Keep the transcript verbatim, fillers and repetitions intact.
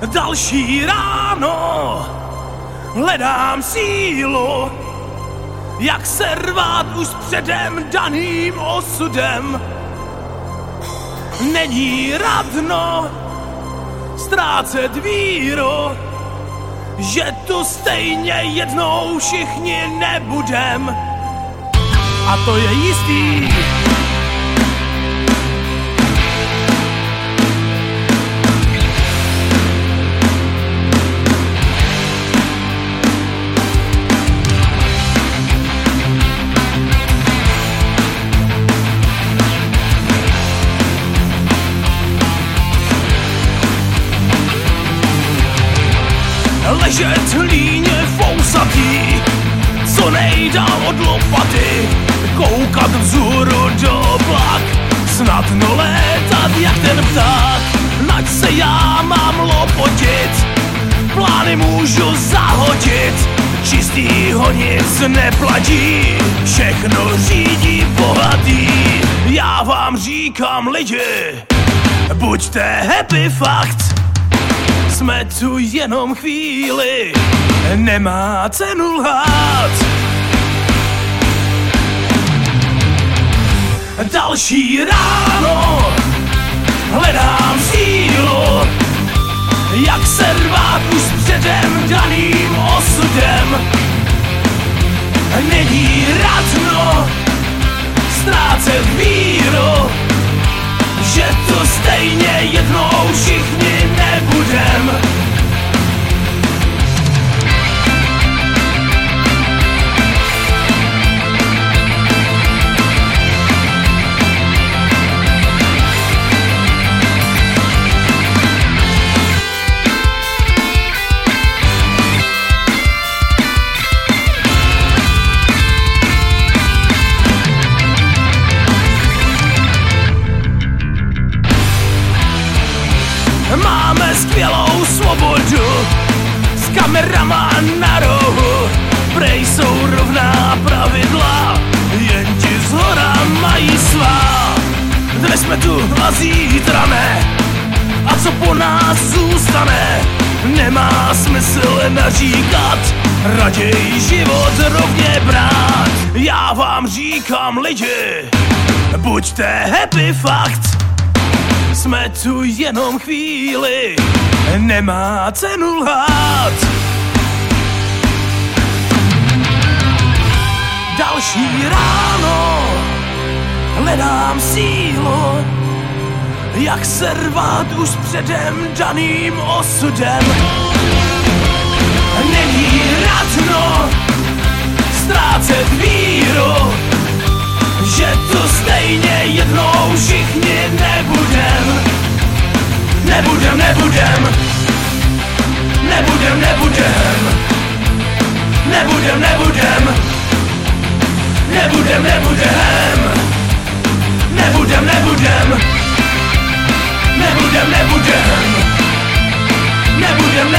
Další ráno hledám sílu, jak se rvát už s předem daným osudem. Není radno ztrácet víru, že tu stejně jednou všichni nebudem. A to je jistý. Ležet hlíně fousatý, co nejdál od lopaty, koukat vzhůru do oblak, snadno létat jak ten pták. Nať se já mám lopotit, plány můžu zahodit, čistýho nic neplatí, všechno řídí bohatý. Já vám říkám lidi, buďte happy fakt, jsme tu jenom chvíli, nemá cenu lhát. Další ráno hledám sílu, jak se rvát už s předem daným osudem. Není radno ztrácet víru, že tu stejně jednou všichni nebudem. Máme skvělou svobodu, s kamerama na rohu, prej jsou rovná pravidla, jen ti zhora mají svá. Dnes jsme tu a zítra ne, a co po nás zůstane, nemá smysl naříkat, raději život rovně brát. Já vám říkám lidi, buďte happy fakt, jsme tu jenom chvíli, nemá cenu lhát. Další ráno hledám sílu, jak se rvát už s předem daným osudem. Není radno ztrácet víru, že tu stejně jednou všichni nebudem. Nebudem, nebudem, nebudem, nebudem, nebudem, nebudem, nebudem, nebudem, nebudem, nebudem, nebudem, nebudem, nebudem,